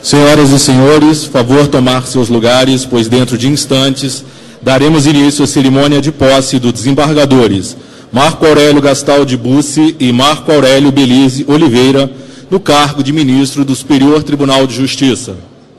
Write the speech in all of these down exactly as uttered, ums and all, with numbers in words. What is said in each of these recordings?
Senhoras e senhores, favor tomar seus lugares, pois dentro de instantes daremos início à cerimônia de posse dos desembargadores Marco Aurélio Gastaldi Bussi e Marco Aurélio Belize Oliveira, no cargo de ministro do Superior Tribunal de Justiça.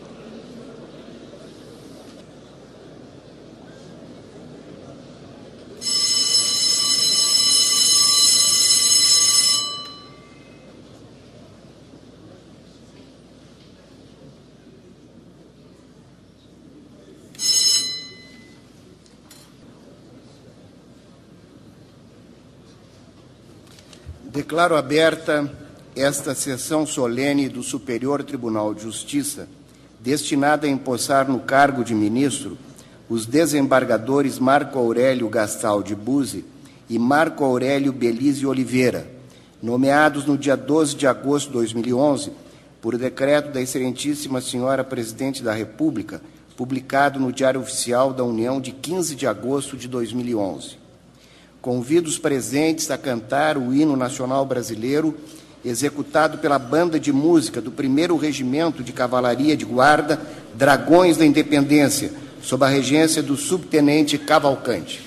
Declaro aberta esta sessão solene do Superior Tribunal de Justiça, destinada a empossar no cargo de ministro os desembargadores Marco Aurélio Gastaldi Bussi e Marco Aurélio Belize Oliveira, nomeados no dia doze de agosto de dois mil e onze, por decreto da Excelentíssima Senhora Presidente da República, publicado no Diário Oficial da União de quinze de agosto de dois mil e onze. Convido os presentes a cantar o hino nacional brasileiro, executado pela Banda de Música do primeiro Regimento de Cavalaria de Guarda, Dragões da Independência, sob a regência do subtenente Cavalcante.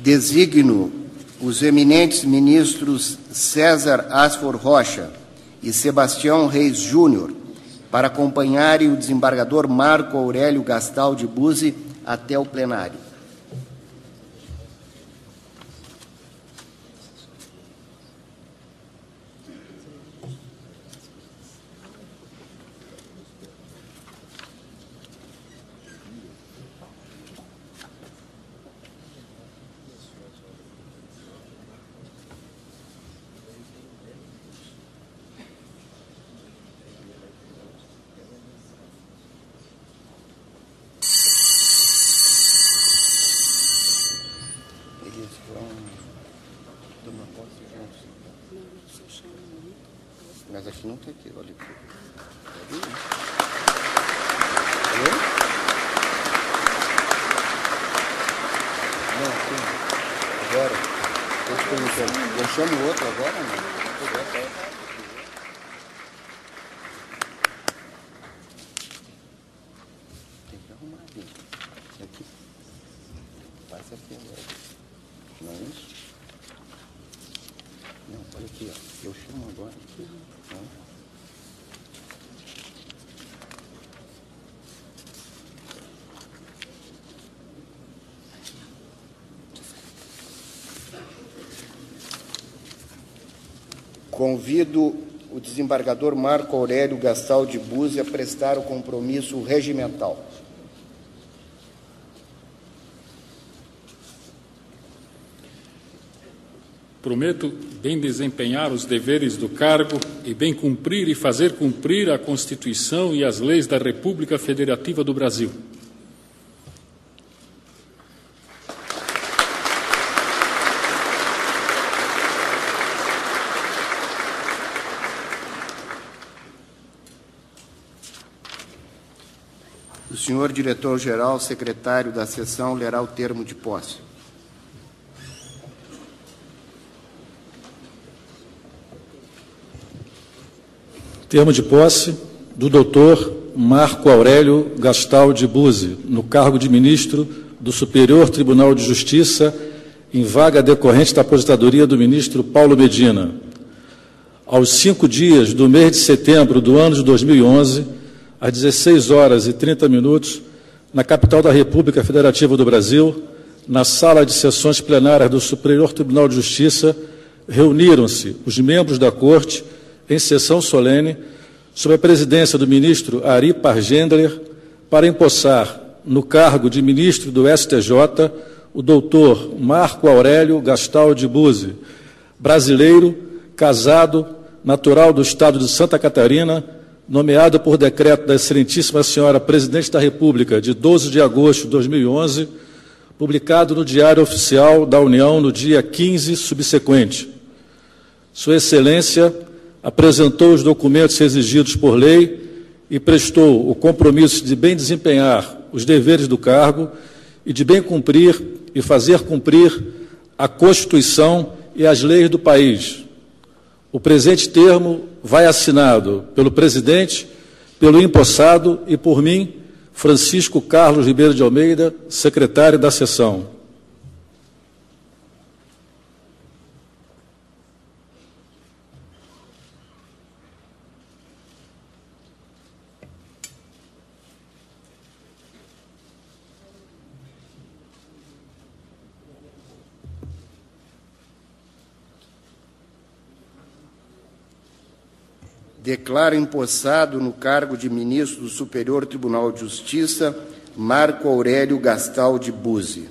Designo os eminentes ministros César Asfor Rocha e Sebastião Reis Júnior para acompanharem o desembargador Marco Aurélio Gastaldi Buzzi até o plenário. Mas aqui não tem aqui, olha aqui. Alô? Não, aqui. Agora. Eu te perguntando. Eu chamo o outro agora, não? Tem que arrumar aqui. Aqui. Passa aqui agora. Não é isso? Não, olha aqui, ó. Eu chamo agora. Aqui. Não. Convido o desembargador Marco Aurélio Gastaldi Buzzi a prestar o compromisso regimental. Prometo bem desempenhar os deveres do cargo e bem cumprir e fazer cumprir a Constituição e as leis da República Federativa do Brasil. O senhor diretor-geral, secretário da sessão, lerá o termo de posse. Termo de posse do doutor Marco Aurélio Gastaldi Buzzi, no cargo de ministro do Superior Tribunal de Justiça, em vaga decorrente da aposentadoria do ministro Paulo Medina. Aos cinco dias do mês de setembro do ano de dois mil e onze, às dezesseis horas e trinta minutos, na capital da República Federativa do Brasil, na sala de sessões plenárias do Superior Tribunal de Justiça, reuniram-se os membros da Corte em sessão solene, sob a presidência do ministro Ari Pargendler, para empossar no cargo de ministro do S T J o doutor Marco Aurélio Gastaldi Buzzi, brasileiro, casado, natural do estado de Santa Catarina, nomeado por decreto da Excelentíssima Senhora Presidente da República, de doze de agosto de dois mil e onze, publicado no Diário Oficial da União no dia quinze subsequente. Sua Excelência apresentou os documentos exigidos por lei e prestou o compromisso de bem desempenhar os deveres do cargo e de bem cumprir e fazer cumprir a Constituição e as leis do país. O presente termo vai assinado pelo presidente, pelo empossado e por mim, Francisco Carlos Ribeiro de Almeida, secretário da sessão. Declaro empossado no cargo de ministro do Superior Tribunal de Justiça Marco Aurélio Gastaldi Buzzi.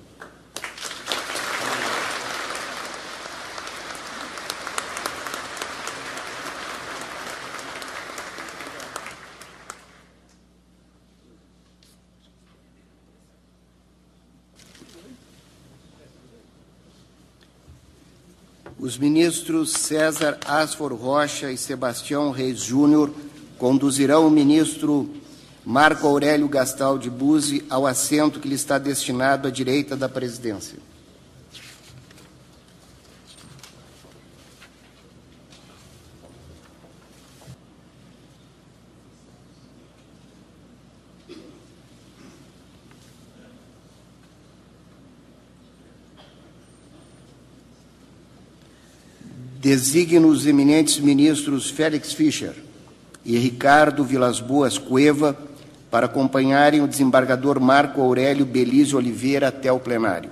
Os ministros César Asfor Rocha e Sebastião Reis Júnior conduzirão o ministro Marco Aurélio Gastaldi Buzzi ao assento que lhe está destinado à direita da presidência. designa os eminentes ministros Félix Fischer e Ricardo Vilas Boas Cueva para acompanharem o desembargador Marco Aurélio Belize Oliveira até o plenário.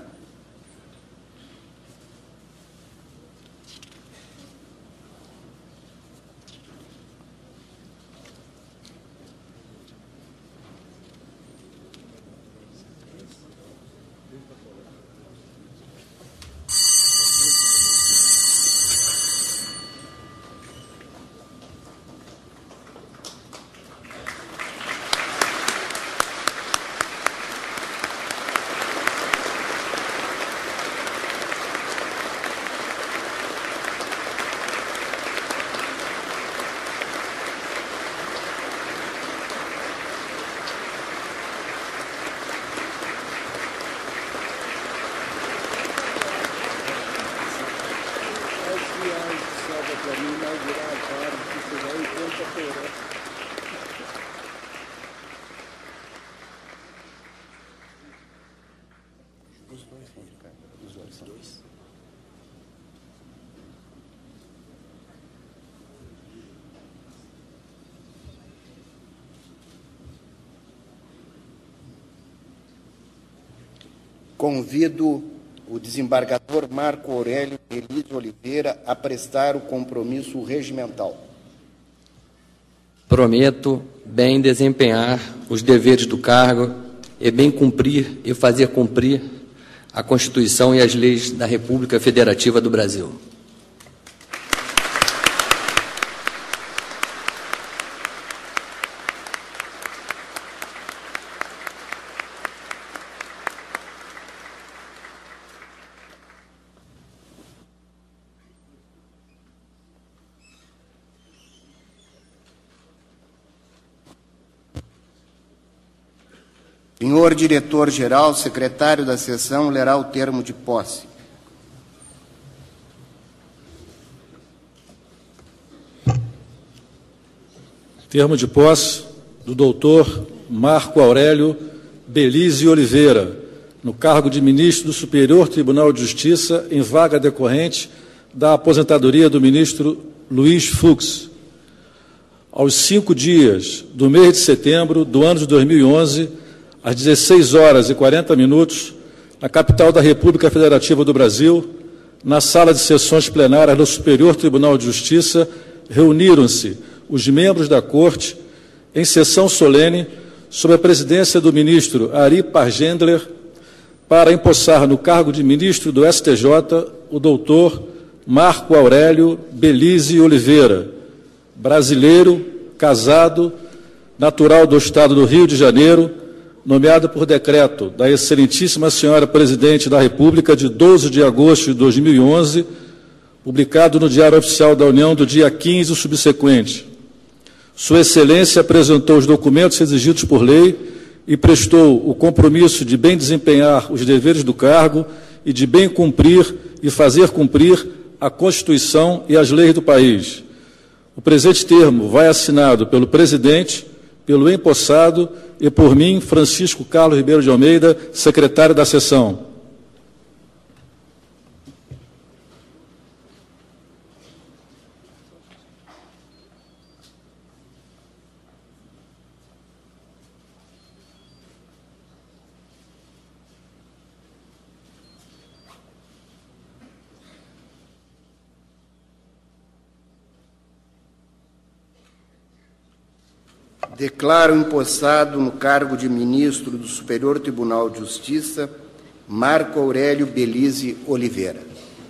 Convido o desembargador Marco Aurélio Belize Oliveira a prestar o compromisso regimental. Prometo bem desempenhar os deveres do cargo e bem cumprir e fazer cumprir a Constituição e as leis da República Federativa do Brasil. Senhor diretor-geral, secretário da sessão, lerá o termo de posse. Termo de posse do doutor Marco Aurélio Belize Oliveira, no cargo de ministro do Superior Tribunal de Justiça, em vaga decorrente da aposentadoria do ministro Luiz Fux. Aos cinco dias do mês de setembro do ano de dois mil e onze, às dezesseis horas e quarenta minutos, na capital da República Federativa do Brasil, na sala de sessões plenárias do Superior Tribunal de Justiça, reuniram-se os membros da Corte em sessão solene, sob a presidência do ministro Ari Pargendler, para empossar no cargo de ministro do S T J o doutor Marco Aurélio Belize Oliveira, brasileiro, casado, natural do Estado do Rio de Janeiro, nomeado por decreto da Excelentíssima Senhora Presidente da República de doze de agosto de dois mil e onze, publicado no Diário Oficial da União do dia quinze subsequente. Sua Excelência apresentou os documentos exigidos por lei e prestou o compromisso de bem desempenhar os deveres do cargo e de bem cumprir e fazer cumprir a Constituição e as leis do país. O presente termo vai assinado pelo presidente, pelo empossado e por mim, Francisco Carlos Ribeiro de Almeida, secretário da sessão. Declaro empossado no cargo de ministro do Superior Tribunal de Justiça Marco Aurélio Belize Oliveira.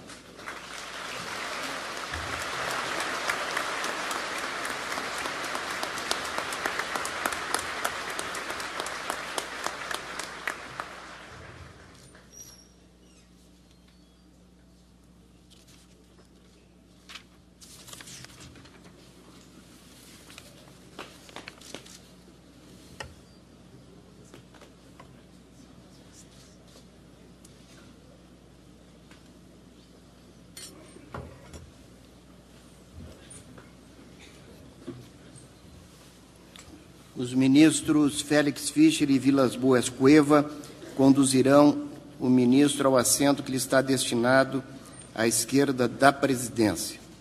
Os ministros Félix Fischer e Vilas Boas Cueva conduzirão o ministro ao assento que lhe está destinado à esquerda da presidência.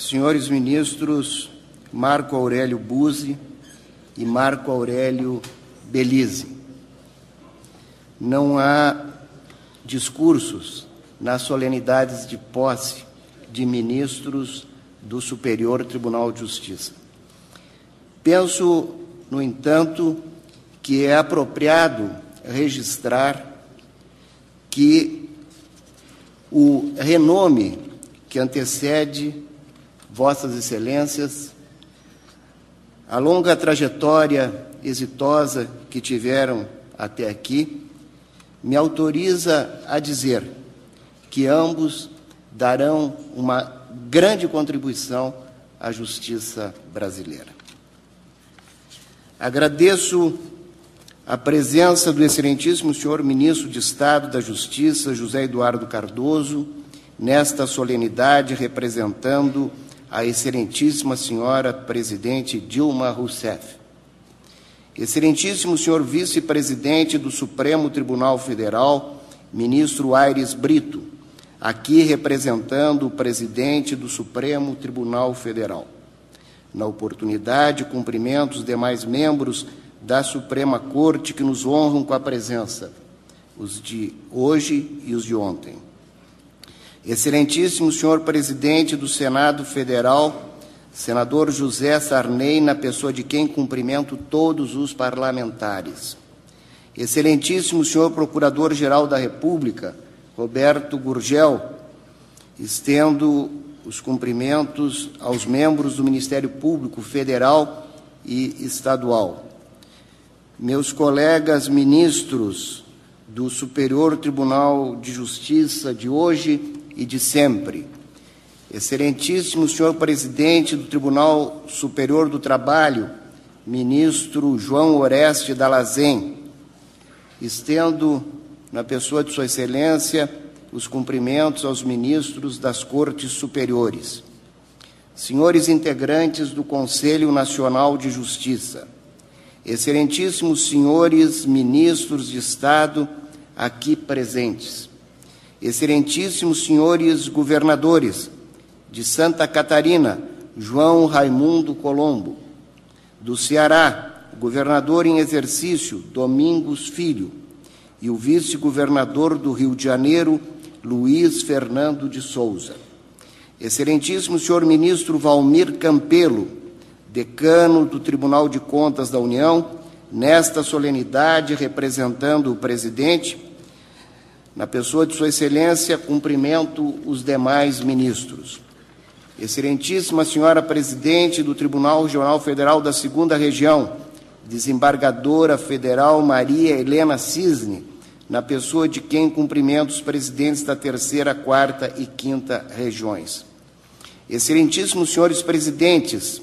senhores ministros Marco Aurélio Buzzi e Marco Aurélio Belize. Não há discursos nas solenidades de posse de ministros do Superior Tribunal de Justiça. Penso, no entanto, que é apropriado registrar que o renome que antecede Vossas Excelências, a longa trajetória exitosa que tiveram até aqui, me autoriza a dizer que ambos darão uma grande contribuição à justiça brasileira. Agradeço a presença do excelentíssimo senhor Ministro de Estado da Justiça, José Eduardo Cardoso, nesta solenidade representando a excelentíssima senhora Presidente Dilma Rousseff. Excelentíssimo senhor Vice-Presidente do Supremo Tribunal Federal, Ministro Aires Brito, aqui representando o Presidente do Supremo Tribunal Federal. Na oportunidade, cumprimento os demais membros da Suprema Corte que nos honram com a presença, os de hoje e os de ontem. Excelentíssimo senhor Presidente do Senado Federal, senador José Sarney, na pessoa de quem cumprimento todos os parlamentares. Excelentíssimo senhor Procurador-Geral da República, Roberto Gurgel, estendo os cumprimentos aos membros do Ministério Público Federal e Estadual. Meus colegas ministros do Superior Tribunal de Justiça de hoje e de sempre, excelentíssimo senhor Presidente do Tribunal Superior do Trabalho, ministro João Oreste Dallazen, estendo, na pessoa de Sua Excelência, os cumprimentos aos ministros das Cortes Superiores, senhores integrantes do Conselho Nacional de Justiça, excelentíssimos senhores ministros de Estado aqui presentes, excelentíssimos senhores governadores de Santa Catarina, João Raimundo Colombo, do Ceará, governador em exercício, Domingos Filho, e o vice-governador do Rio de Janeiro, Luiz Fernando de Souza. Excelentíssimo senhor ministro Valmir Campelo, decano do Tribunal de Contas da União, nesta solenidade representando o presidente, na pessoa de Sua Excelência, cumprimento os demais ministros. Excelentíssima senhora Presidente do Tribunal Regional Federal da Segunda Região, desembargadora federal Maria Helena Cisne, na pessoa de quem cumprimento os presidentes da Terceira, Quarta e Quinta Regiões. Excelentíssimos senhores presidentes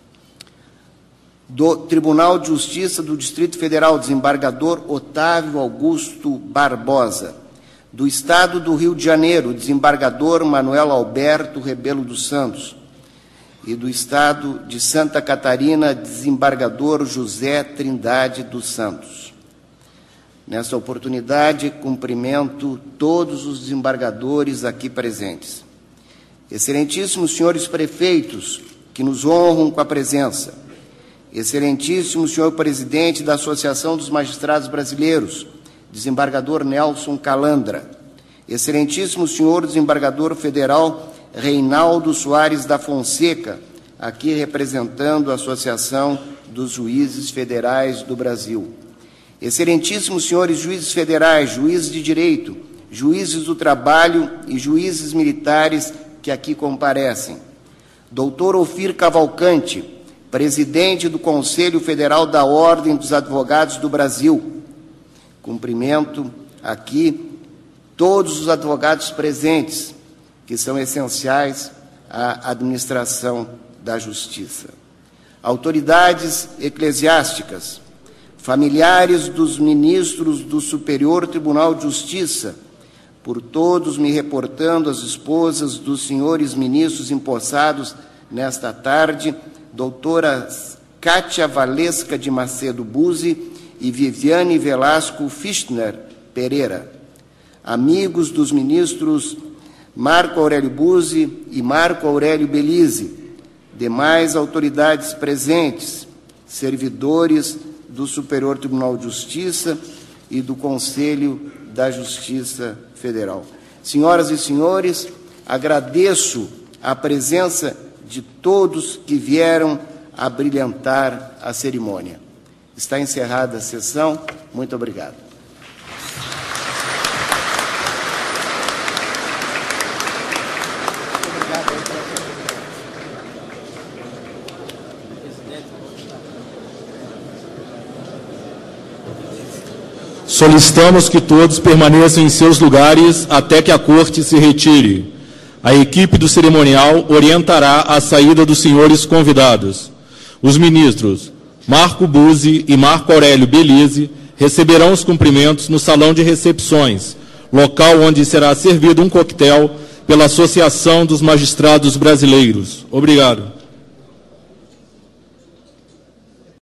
do Tribunal de Justiça do Distrito Federal, desembargador Otávio Augusto Barbosa, do Estado do Rio de Janeiro, desembargador Manuel Alberto Rebelo dos Santos, e do Estado de Santa Catarina, desembargador José Trindade dos Santos. Nesta oportunidade, cumprimento todos os desembargadores aqui presentes. Excelentíssimos senhores prefeitos, que nos honram com a presença. Excelentíssimo senhor Presidente da Associação dos Magistrados Brasileiros, desembargador Nelson Calandra. Excelentíssimo senhor desembargador federal Reinaldo Soares da Fonseca, aqui representando a Associação dos Juízes Federais do Brasil. Excelentíssimos senhores juízes federais, juízes de direito, juízes do trabalho e juízes militares que aqui comparecem. Doutor Ofir Cavalcante, presidente do Conselho Federal da Ordem dos Advogados do Brasil. Cumprimento aqui todos os advogados presentes, que são essenciais à administração da justiça. Autoridades eclesiásticas, familiares dos ministros do Superior Tribunal de Justiça, por todos me reportando as esposas dos senhores ministros empossados nesta tarde, doutora Cátia Valesca de Macedo Buzzi e Viviane Velasco Fichtner Pereira, amigos dos ministros Marco Aurélio Buzzi e Marco Aurélio Belize, demais autoridades presentes, servidores do Superior Tribunal de Justiça e do Conselho da Justiça Federal. Senhoras e senhores, agradeço a presença de todos que vieram a brilhantar a cerimônia. Está encerrada a sessão. Muito obrigado. Solicitamos que todos permaneçam em seus lugares até que a Corte se retire. A equipe do cerimonial orientará a saída dos senhores convidados. Os ministros Marco Buzzi e Marco Aurélio Belize receberão os cumprimentos no salão de recepções, local onde será servido um coquetel pela Associação dos Magistrados Brasileiros. Obrigado.